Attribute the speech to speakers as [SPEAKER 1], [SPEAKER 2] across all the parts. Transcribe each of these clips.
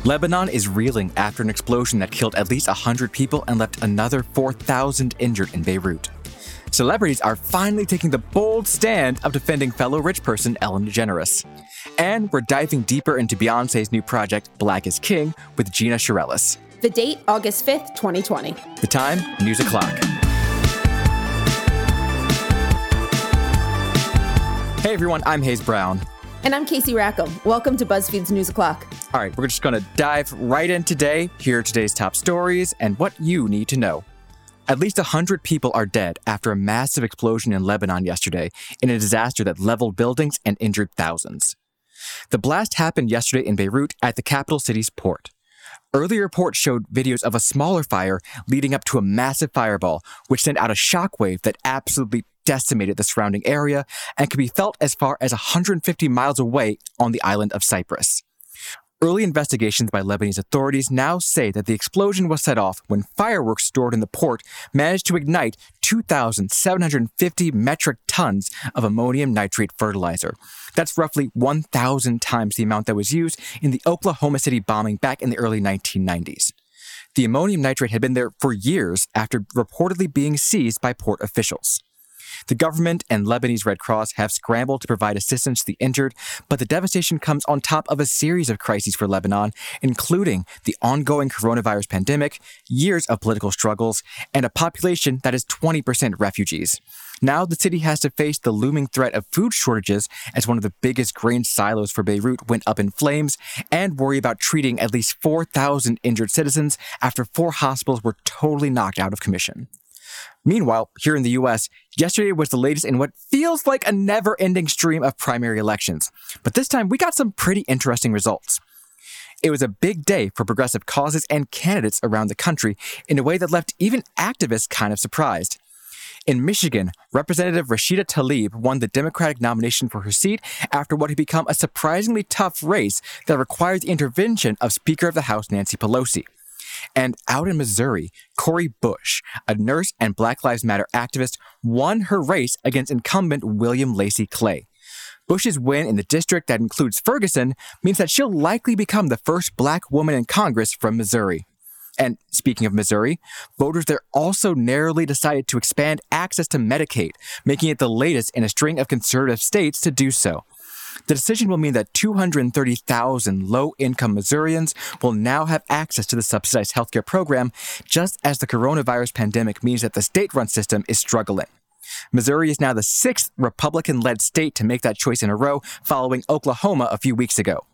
[SPEAKER 1] Lebanon is reeling after an explosion that killed at least 100 people and left another 4,000 injured in Beirut. Celebrities are finally taking the bold stand of defending fellow rich person Ellen DeGeneres. And we're diving deeper into Beyoncé's new project, Black is King, with Gina Sharelis.
[SPEAKER 2] The date, August 5th, 2020.
[SPEAKER 1] The time, News O'Clock. Hey everyone, I'm Hayes Brown.
[SPEAKER 2] And I'm Casey Rackham. Welcome to BuzzFeed's News O'Clock.
[SPEAKER 1] All right, we're just going to dive right in today. Here are today's top stories and what you need to know. At least 100 people are dead after a massive explosion in Lebanon yesterday in a disaster that leveled buildings and injured thousands. The blast happened yesterday in Beirut at the capital city's port. Earlier reports showed videos of a smaller fire leading up to a massive fireball, which sent out a shockwave that absolutely decimated the surrounding area and could be felt as far as 150 miles away on the island of Cyprus. Early investigations by Lebanese authorities now say that the explosion was set off when fireworks stored in the port managed to ignite 2,750 metric tons of ammonium nitrate fertilizer. That's roughly 1,000 times the amount that was used in the Oklahoma City bombing back in the early 1990s. The ammonium nitrate had been there for years after reportedly being seized by port officials. The government and Lebanese Red Cross have scrambled to provide assistance to the injured, but the devastation comes on top of a series of crises for Lebanon, including the ongoing coronavirus pandemic, years of political struggles, and a population that is 20% refugees. Now the city has to face the looming threat of food shortages as one of the biggest grain silos for Beirut went up in flames, and worry about treating at least 4,000 injured citizens after 4 hospitals were totally knocked out of commission. Meanwhile, here in the U.S., yesterday was the latest in what feels like a never-ending stream of primary elections. But this time, we got some pretty interesting results. It was a big day for progressive causes and candidates around the country in a way that left even activists kind of surprised. In Michigan, Representative Rashida Tlaib won the Democratic nomination for her seat after what had become a surprisingly tough race that required the intervention of Speaker of the House Nancy Pelosi. And out in Missouri, Cori Bush, a nurse and Black Lives Matter activist, won her race against incumbent William Lacey Clay. Bush's win in the district that includes Ferguson means that she'll likely become the first Black woman in Congress from Missouri. And speaking of Missouri, voters there also narrowly decided to expand access to Medicaid, making it the latest in a string of conservative states to do so. The decision will mean that 230,000 low-income Missourians will now have access to the subsidized healthcare program, just as the coronavirus pandemic means that the state-run system is struggling. Missouri is now the 6th Republican-led state to make that choice in a row, following Oklahoma a few weeks ago.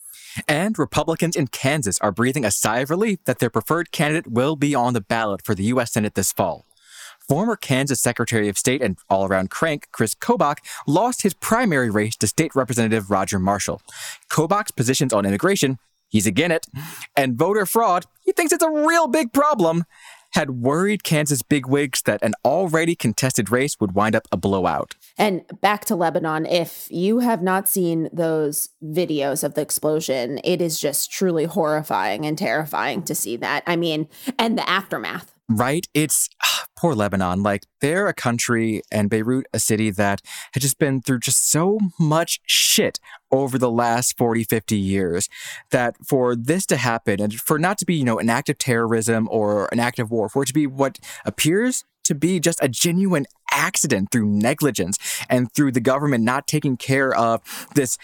[SPEAKER 1] And Republicans in Kansas are breathing a sigh of relief that their preferred candidate will be on the ballot for the U.S. Senate this fall. Former Kansas Secretary of State and all-around crank Chris Kobach lost his primary race to State Representative Roger Marshall. Kobach's positions on immigration, he's again it, and voter fraud, he thinks it's a real big problem, had worried Kansas bigwigs that an already contested race would wind up a blowout.
[SPEAKER 2] And back to Lebanon, if you have not seen those videos of the explosion, it is just truly horrifying and terrifying to see that. I mean, and the aftermath.
[SPEAKER 1] Right? It's poor Lebanon. Like, they're a country, and Beirut, a city that had just been through just so much shit over the last 40, 50 years, that for this to happen and for not to be, an act of terrorism or an act of war, for it to be what appears to be just a genuine accident through negligence and through the government not taking care of this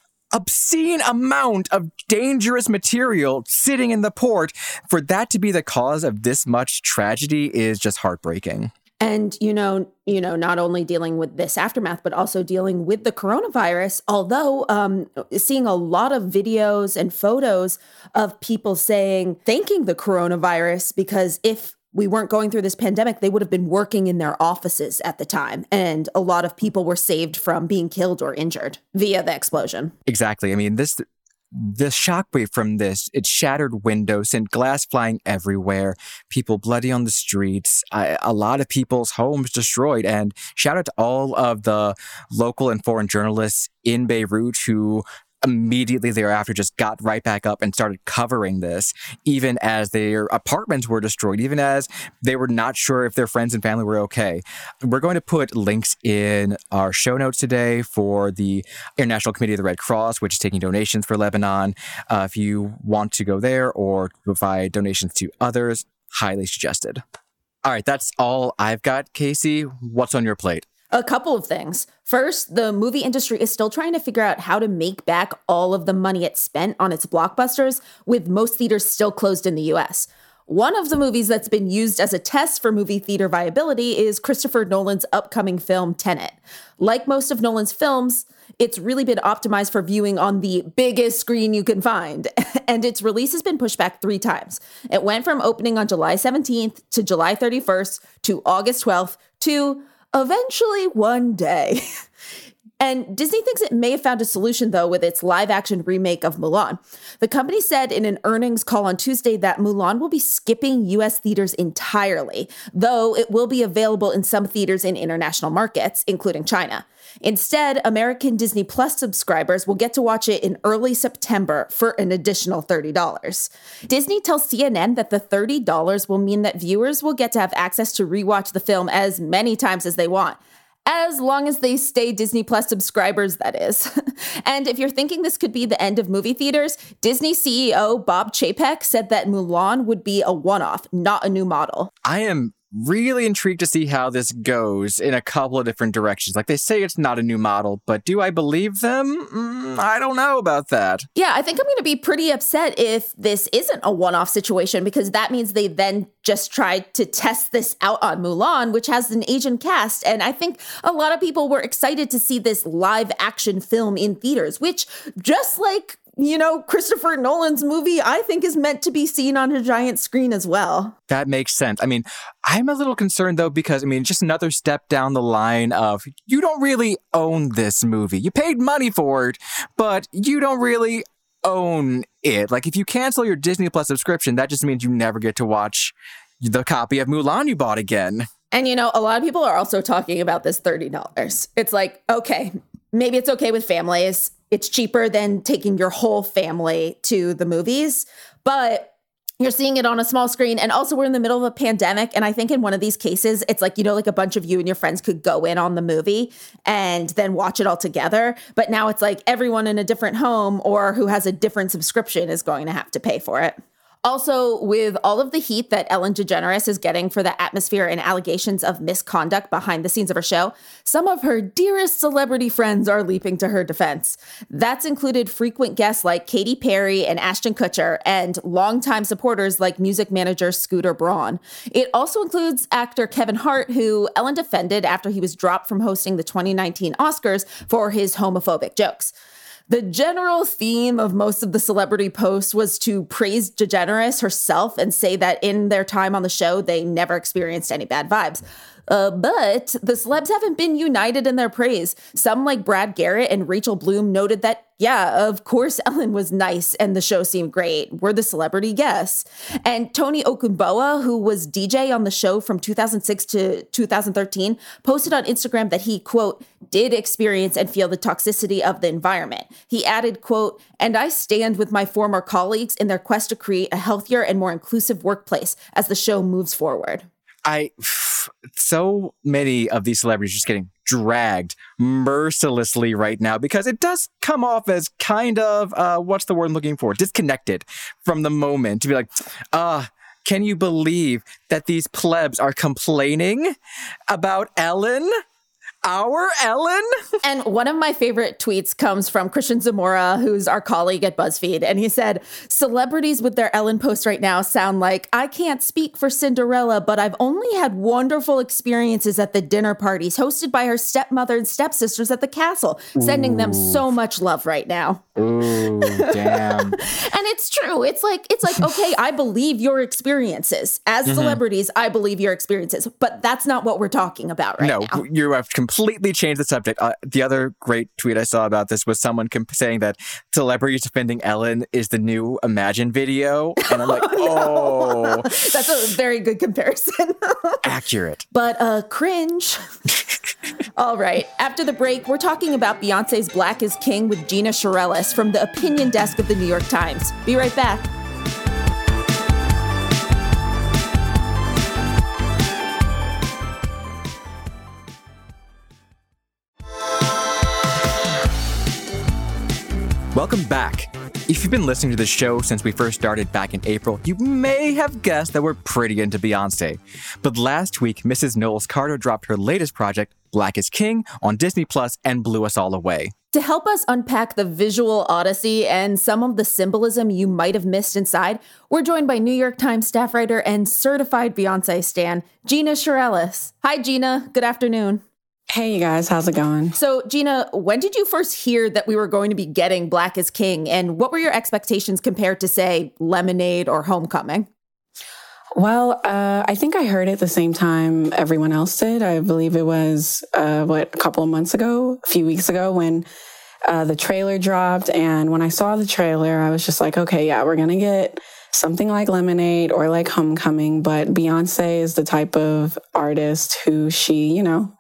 [SPEAKER 1] obscene amount of dangerous material sitting in the port, for that to be the cause of this much tragedy is just heartbreaking.
[SPEAKER 2] And, not only dealing with this aftermath, but also dealing with the coronavirus, although seeing a lot of videos and photos of people thanking the coronavirus, because if we weren't going through this pandemic, they would have been working in their offices at the time. And a lot of people were saved from being killed or injured via the explosion.
[SPEAKER 1] Exactly. I mean, the shockwave from this, it shattered windows, sent glass flying everywhere, people bloody on the streets, a lot of people's homes destroyed. And shout out to all of the local and foreign journalists in Beirut who immediately thereafter just got right back up and started covering this, even as their apartments were destroyed, even as they were not sure if their friends and family were okay. We're going to put links in our show notes today for the International Committee of the Red Cross, which is taking donations for Lebanon. If you want to go there or provide donations to others, highly suggested. All right, that's all I've got. Casey, what's on your plate?
[SPEAKER 2] A couple of things. First, the movie industry is still trying to figure out how to make back all of the money it spent on its blockbusters, with most theaters still closed in the US. One of the movies that's been used as a test for movie theater viability is Christopher Nolan's upcoming film, Tenet. Like most of Nolan's films, it's really been optimized for viewing on the biggest screen you can find, and its release has been pushed back 3 times. It went from opening on July 17th to July 31st to August 12th to eventually one day. And Disney thinks it may have found a solution, though, with its live-action remake of Mulan. The company said in an earnings call on Tuesday that Mulan will be skipping U.S. theaters entirely, though it will be available in some theaters in international markets, including China. Instead, American Disney Plus subscribers will get to watch it in early September for an additional $30. Disney tells CNN that the $30 will mean that viewers will get to have access to rewatch the film as many times as they want. As long as they stay Disney Plus subscribers, that is. And if you're thinking this could be the end of movie theaters, Disney CEO Bob Chapek said that Mulan would be a one-off, not a new model.
[SPEAKER 1] I am really intrigued to see how this goes in a couple of different directions. Like, they say it's not a new model, but do I believe them? I don't know about that.
[SPEAKER 2] Yeah, I think I'm going to be pretty upset if this isn't a one-off situation, because that means they then just tried to test this out on Mulan, which has an Asian cast. And I think a lot of people were excited to see this live action film in theaters, which, just like, you know, Christopher Nolan's movie, I think is meant to be seen on a giant screen as well.
[SPEAKER 1] That makes sense. I mean, I'm a little concerned, though, because, I mean, just another step down the line of, you don't really own this movie. You paid money for it, but you don't really own it. Like, if you cancel your Disney Plus subscription, that just means you never get to watch the copy of Mulan you bought again.
[SPEAKER 2] And, you know, a lot of people are also talking about this $30. It's like, okay, maybe it's okay with families. It's cheaper than taking your whole family to the movies, but you're seeing it on a small screen. And also, we're in the middle of a pandemic. And I think in one of these cases, it's like, you know, like a bunch of you and your friends could go in on the movie and then watch it all together. But now it's like everyone in a different home or who has a different subscription is going to have to pay for it. Also, with all of the heat that Ellen DeGeneres is getting for the atmosphere and allegations of misconduct behind the scenes of her show, some of her dearest celebrity friends are leaping to her defense. That's included frequent guests like Katy Perry and Ashton Kutcher, and longtime supporters like music manager Scooter Braun. It also includes actor Kevin Hart, who Ellen defended after he was dropped from hosting the 2019 Oscars for his homophobic jokes. The general theme of most of the celebrity posts was to praise DeGeneres herself and say that in their time on the show, they never experienced any bad vibes. But the celebs haven't been united in their praise. Some, like Brad Garrett and Rachel Bloom, noted that, yeah, of course Ellen was nice and the show seemed great. We're the celebrity guests. And Tony Okunboa, who was DJ on the show from 2006 to 2013, posted on Instagram that he, quote, did experience and feel the toxicity of the environment. He added, quote, and I stand with my former colleagues in their quest to create a healthier and more inclusive workplace as the show moves forward.
[SPEAKER 1] So many of these celebrities are just getting dragged mercilessly right now, because it does come off as kind of, what's the word I'm looking for? Disconnected from the moment, to be like, can you believe that these plebs are complaining about Ellen? Our Ellen?
[SPEAKER 2] And one of my favorite tweets comes from Christian Zamora, who's our colleague at BuzzFeed. And he said, celebrities with their Ellen posts right now sound like, I can't speak for Cinderella, but I've only had wonderful experiences at the dinner parties hosted by her stepmother and stepsisters at the castle, sending them so much love right now.
[SPEAKER 1] Ooh, damn.
[SPEAKER 2] And it's true. It's like, okay, I believe your experiences. As celebrities, I believe your experiences. But that's not what we're talking about right now.
[SPEAKER 1] No, you have completely changed the subject. The other great tweet I saw about this was someone saying that celebrities defending Ellen is the new Imagine video. And I'm like, oh.
[SPEAKER 2] That's a very good comparison.
[SPEAKER 1] Accurate.
[SPEAKER 2] But cringe. All right. After the break, we're talking about Beyonce's Black is King with Gina Charelis from the opinion desk of the New York Times. Be right back.
[SPEAKER 1] Welcome back. If you've been listening to the show since we first started back in April, you may have guessed that we're pretty into Beyonce. But last week, Mrs. Knowles Carter dropped her latest project, Black is King, on Disney Plus and blew us all away.
[SPEAKER 2] To help us unpack the visual odyssey and some of the symbolism you might have missed inside, we're joined by New York Times staff writer and certified Beyonce stan, Gina Charelis. Hi, Gina. Good afternoon.
[SPEAKER 3] Hey, you guys. How's it going?
[SPEAKER 2] So, Gina, when did you first hear that we were going to be getting Black is King? And what were your expectations compared to, say, Lemonade or Homecoming?
[SPEAKER 3] Well, I think I heard it the same time everyone else did. I believe it was, a couple of months ago, a few weeks ago when the trailer dropped. And when I saw the trailer, I was just like, okay, yeah, we're going to get something like Lemonade or like Homecoming. But Beyonce is the type of artist who she's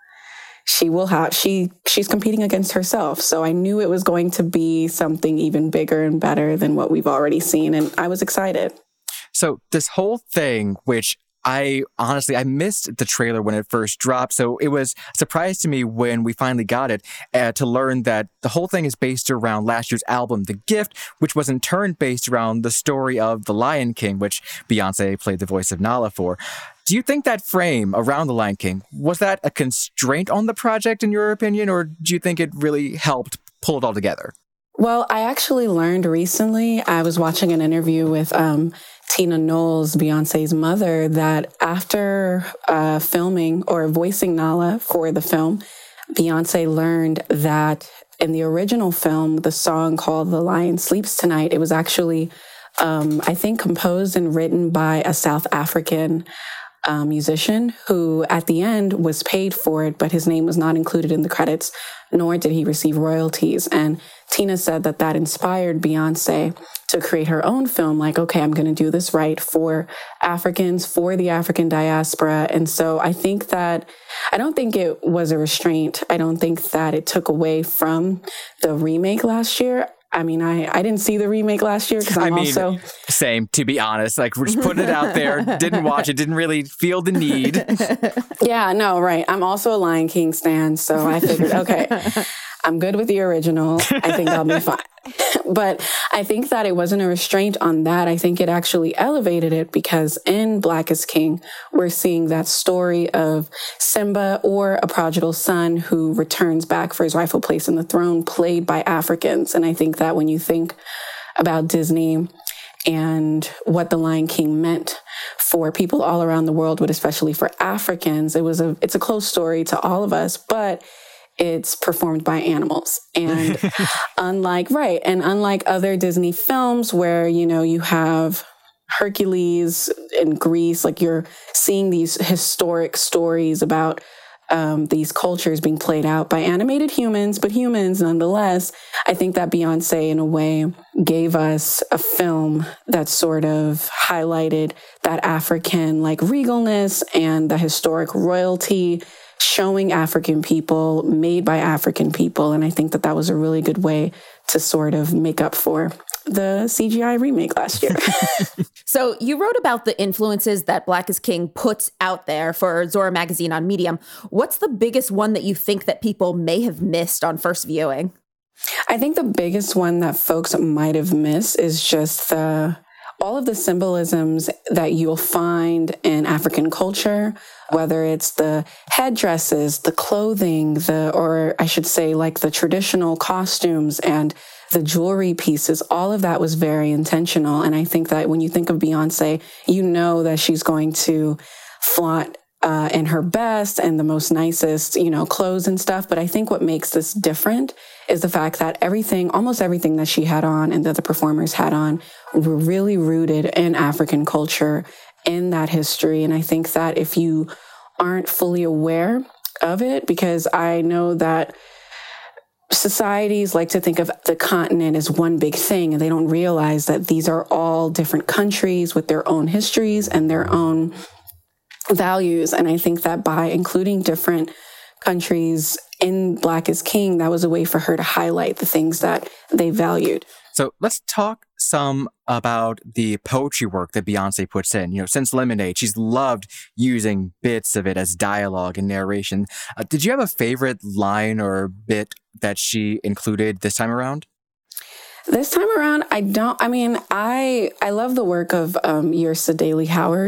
[SPEAKER 3] competing against herself. So I knew it was going to be something even bigger and better than what we've already seen. And I was excited.
[SPEAKER 1] So this whole thing, which I missed the trailer when it first dropped. So it was a surprise to me when we finally got it to learn that the whole thing is based around last year's album, The Gift, which was in turn based around the story of The Lion King, which Beyonce played the voice of Nala for. Do you think that frame around The Lion King, was that a constraint on the project in your opinion, or do you think it really helped pull it all together?
[SPEAKER 3] Well, I actually learned recently, I was watching an interview with Tina Knowles, Beyonce's mother, that after filming or voicing Nala for the film, Beyonce learned that in the original film, the song called The Lion Sleeps Tonight, it was actually, I think, composed and written by a South African musician who at the end was paid for it, but his name was not included in the credits, nor did he receive royalties. And Tina said that that inspired Beyonce to create her own film, like, okay, I'm going to do this right for Africans, for the African diaspora. And so I don't think it was a restraint. I don't think that it took away from the remake last year. I mean, I didn't see the remake last year because
[SPEAKER 1] same, to be honest, like we're just putting it out there, didn't watch it, didn't really feel the need.
[SPEAKER 3] Yeah, no, right. I'm also a Lion King stan, so I figured, okay, I'm good with the original. I think I'll be fine. But I think that it wasn't a restraint on that. I think it actually elevated it because in Black is King, we're seeing that story of Simba, or a prodigal son who returns back for his rightful place in the throne, played by Africans. And I think that when you think about Disney and what The Lion King meant for people all around the world, but especially for Africans, it's a close story to all of us, but it's performed by animals. And unlike other Disney films where, you have Hercules in Greece, like you're seeing these historic stories about these cultures being played out by animated humans, but humans nonetheless. I think that Beyonce, in a way, gave us a film that sort of highlighted that African regalness and the historic royalty, showing African people, made by African people. And I think that that was a really good way to sort of make up for the CGI remake last year.
[SPEAKER 2] So you wrote about the influences that Black is King puts out there for Zora Magazine on Medium. What's the biggest one that you think that people may have missed on first viewing?
[SPEAKER 3] I think the biggest one that folks might have missed is just all of the symbolisms that you'll find in African culture, whether it's the headdresses, the clothing, the traditional costumes and the jewelry pieces. All of that was very intentional. And I think that when you think of Beyonce, you know that she's going to flaunt in her best and the most nicest, clothes and stuff. But I think what makes this different is the fact that almost everything that she had on and that the performers had on were really rooted in African culture, in that history. And I think that if you aren't fully aware of it, because I know that societies like to think of the continent as one big thing, and they don't realize that these are all different countries with their own histories and their own values. And I think that by including different countries in Black is King, that was a way for her to highlight the things that they valued.
[SPEAKER 1] So let's talk some about the poetry work that Beyonce puts in. You know, since Lemonade, she's loved using bits of it as dialogue and narration. Did you have a favorite line or bit that she included this time around?
[SPEAKER 3] This time around, I love the work of Yrsa Daley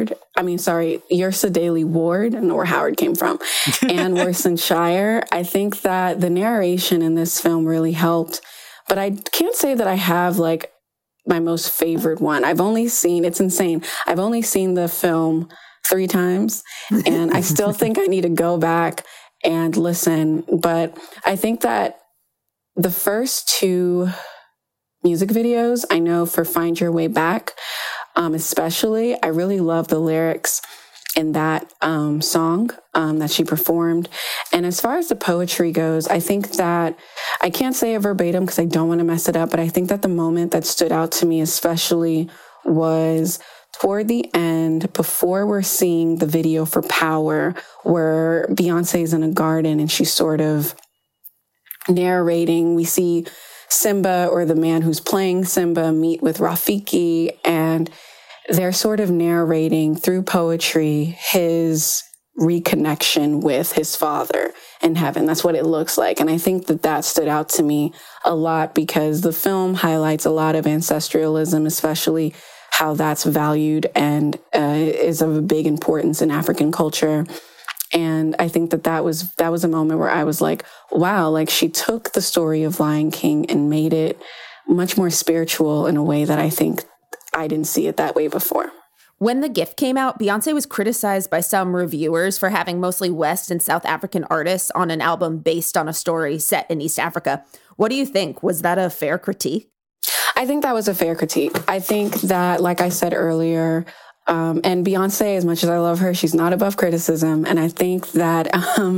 [SPEAKER 3] Ward, I don't know where Howard came from, and Warsan Shire. I think that the narration in this film really helped, but I can't say that I have like my most favorite one. It's insane. I've only seen the film 3 times, and I still think I need to go back and listen. But I think that the first 2 music videos, I know for Find Your Way Back, especially, I really love the lyrics in that song that she performed. And as far as the poetry goes, I think that, I can't say it verbatim because I don't want to mess it up, but I think that the moment that stood out to me especially was toward the end, before we're seeing the video for Power, where Beyonce's in a garden and she's sort of narrating. We see Simba, or the man who's playing Simba, meet with Rafiki, and they're sort of narrating through poetry his reconnection with his father in heaven. That's what it looks like. And I think that stood out to me a lot because the film highlights a lot of ancestralism, especially how that's valued and is of a big importance in African culture. And I think that was a moment where I was like, wow, like she took the story of Lion King and made it much more spiritual in a way that I think I didn't see it that way before.
[SPEAKER 2] When The Gift came out, Beyonce was criticized by some reviewers for having mostly West and South African artists on an album based on a story set in East Africa. What do you think? Was that a fair critique?
[SPEAKER 3] I think that was a fair critique. I think that, like I said earlier, and Beyonce, as much as I love her, she's not above criticism. And I think that,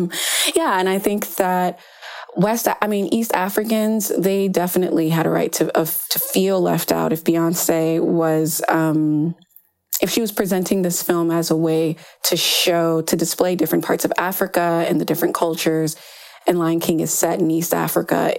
[SPEAKER 3] East Africans, they definitely had a right to feel left out. If Beyonce was, if she was presenting this film as a way to display different parts of Africa and the different cultures, and Lion King is set in East Africa,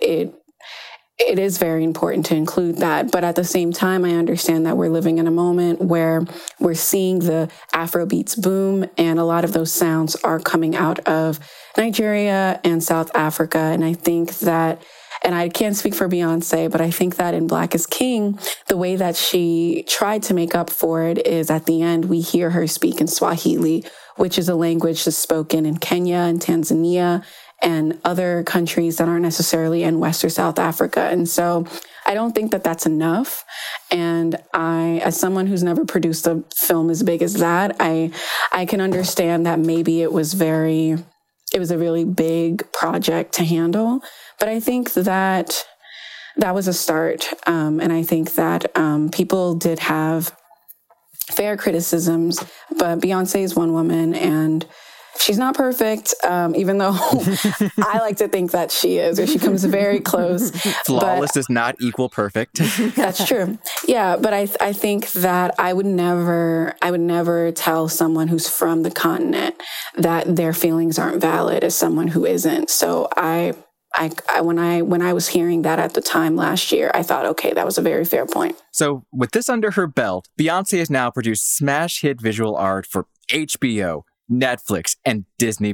[SPEAKER 3] it is very important to include that. But at the same time, I understand that we're living in a moment where we're seeing the Afrobeats boom, and a lot of those sounds are coming out of Nigeria and South Africa. And I think that, and I can't speak for Beyonce, but I think that in Black is King, the way that she tried to make up for it is at the end, we hear her speak in Swahili, which is a language that's spoken in Kenya and Tanzania and other countries that aren't necessarily in West or South Africa. And so I don't think that that's enough. And I, as someone who's never produced a film as big as that, I can understand that maybe it was a really big project to handle. But I think that was a start. And I think that people did have fair criticisms, but Beyonce is one woman, and she's not perfect, even though I like to think that she is, or she comes very close.
[SPEAKER 1] Flawless does not equal perfect.
[SPEAKER 3] That's true. Yeah, but I think that I would never tell someone who's from the continent that their feelings aren't valid as someone who isn't. So when I was hearing that at the time last year, I thought, okay, that was a very fair point.
[SPEAKER 1] So with this under her belt, Beyonce has now produced smash hit visual art for HBO, Netflix, and Disney+.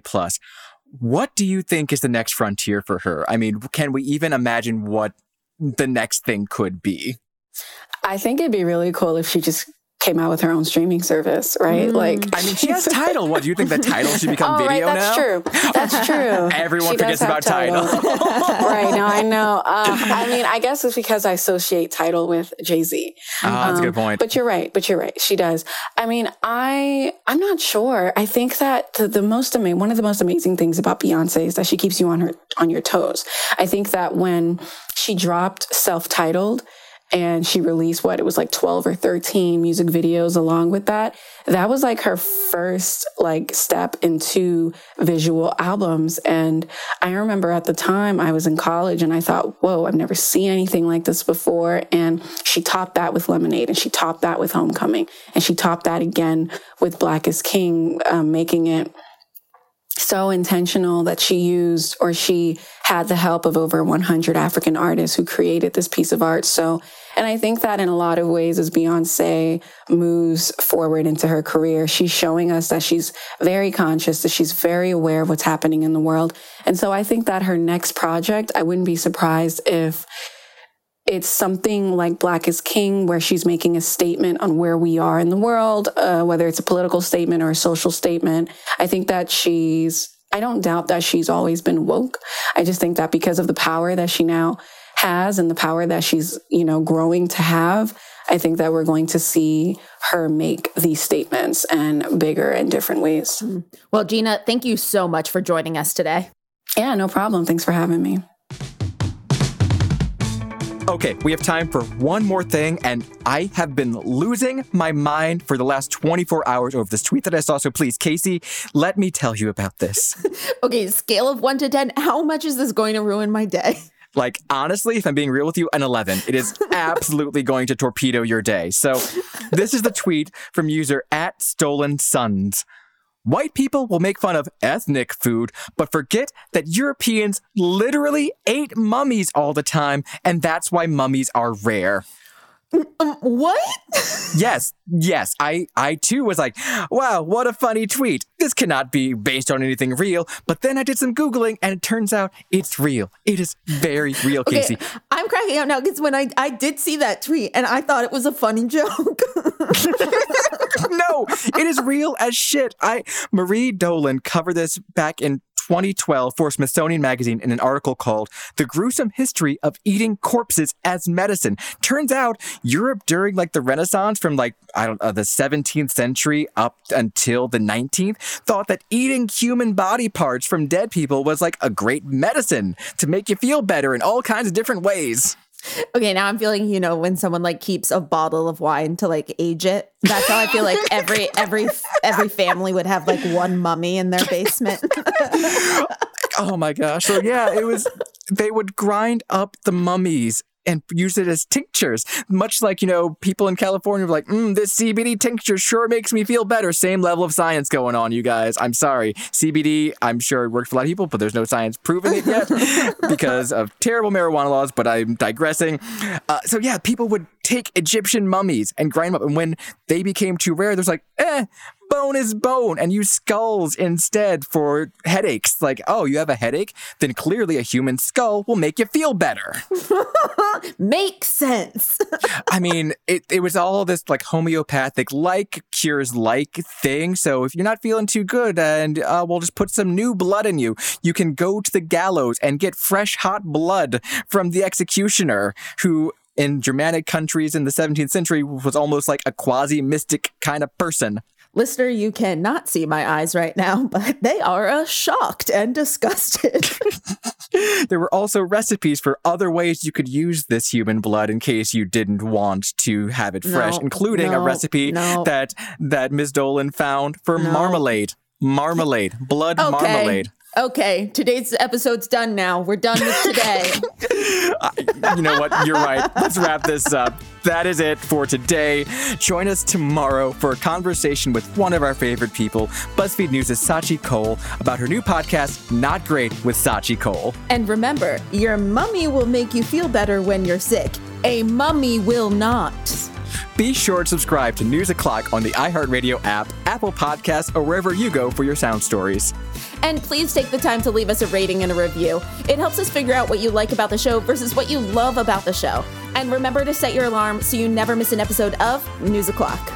[SPEAKER 1] What do you think is the next frontier for her? I mean, can we even imagine what the next thing could be?
[SPEAKER 3] I think it'd be really cool if she just came out with her own streaming service, right?
[SPEAKER 1] She has Tidal. What, do you think that Tidal should become video
[SPEAKER 3] now? That's true.
[SPEAKER 1] Everyone forgets about Tidal.
[SPEAKER 3] Right, now I know. I guess it's because I associate Tidal with Jay-Z.
[SPEAKER 1] That's a good point.
[SPEAKER 3] But you're right. She does. I mean, I'm not sure. I think that one of the most amazing things about Beyonce is that she keeps you on your toes. I think that when she dropped Self-Titled, and she released it was like 12 or 13 music videos along with that. That was like her first step into visual albums. And I remember at the time I was in college and I thought, whoa, I've never seen anything like this before. And she topped that with Lemonade, and she topped that with Homecoming, and she topped that again with Black is King, making it so intentional that she used, or she had the help of over 100 African artists who created this piece of art. So, and I think that in a lot of ways, as Beyonce moves forward into her career, she's showing us that she's very conscious, that she's very aware of what's happening in the world. And so I think that her next project, I wouldn't be surprised if it's something like Black is King, where she's making a statement on where we are in the world, whether it's a political statement or a social statement. I think that I don't doubt that she's always been woke. I just think that because of the power that she now has and the power that she's, growing to have, I think that we're going to see her make these statements and bigger in different ways.
[SPEAKER 2] Well, Gina, thank you so much for joining us today.
[SPEAKER 3] Yeah, no problem. Thanks for having me.
[SPEAKER 1] Okay, we have time for one more thing, and I have been losing my mind for the last 24 hours over this tweet that I saw. So please, Casey, let me tell you about this.
[SPEAKER 2] Okay, scale of 1 to 10, how much is this going to ruin my day?
[SPEAKER 1] Like, honestly, if I'm being real with you, an 11. It is absolutely going to torpedo your day. So this is the tweet from user @StolenSons. White people will make fun of ethnic food, but forget that Europeans literally ate mummies all the time, and that's why mummies are rare.
[SPEAKER 2] What?
[SPEAKER 1] Yes. I too was like, wow, what a funny tweet. This cannot be based on anything real. But then I did some Googling, and it turns out it's real. It is very real, Casey.
[SPEAKER 2] Okay, I'm cracking up now because when I did see that tweet, and I thought it was a funny joke.
[SPEAKER 1] No, it is real as shit. Marie Dolan covered this back in 2012 for Smithsonian Magazine in an article called The Gruesome History of Eating Corpses as Medicine. Turns out Europe during the Renaissance from the 17th century up until the 19th thought that eating human body parts from dead people was a great medicine to make you feel better in all kinds of different ways.
[SPEAKER 2] Okay, now I'm feeling, when someone keeps a bottle of wine to age it. That's how I feel like every family would have one mummy in their basement.
[SPEAKER 1] Oh my gosh. So yeah, they would grind up the mummies and use it as tinctures, much like, people in California were like, this CBD tincture sure makes me feel better. Same level of science going on, you guys. I'm sorry. CBD, I'm sure it works for a lot of people, but there's no science proving it yet because of terrible marijuana laws, but I'm digressing. So yeah, people would take Egyptian mummies and grind them up. And when they became too rare, there's bone is bone, and use skulls instead for headaches. You have a headache? Then clearly a human skull will make you feel better.
[SPEAKER 2] Makes sense.
[SPEAKER 1] I mean, it was all this homeopathic cures thing. So if you're not feeling too good and we'll just put some new blood in you, you can go to the gallows and get fresh hot blood from the executioner, who in Germanic countries in the 17th century was almost like a quasi-mystic kind of person.
[SPEAKER 2] Listener, you cannot see my eyes right now, but they are shocked and disgusted.
[SPEAKER 1] There were also recipes for other ways you could use this human blood in case you didn't want to have it fresh, including a recipe that Ms. Dolan found for marmalade. Blood marmalade.
[SPEAKER 2] Okay, today's episode's done now. We're done with today.
[SPEAKER 1] You know what? You're right. Let's wrap this up. That is it for today. Join us tomorrow for a conversation with one of our favorite people, BuzzFeed News' Sachi Cole, about her new podcast, Not Great with Sachi Cole.
[SPEAKER 2] And remember, your mummy will make you feel better when you're sick. A mummy will not.
[SPEAKER 1] Be sure to subscribe to News O'Clock on the iHeartRadio app, Apple Podcasts, or wherever you go for your sound stories.
[SPEAKER 2] And please take the time to leave us a rating and a review. It helps us figure out what you like about the show versus what you love about the show. And remember to set your alarm so you never miss an episode of News O'Clock.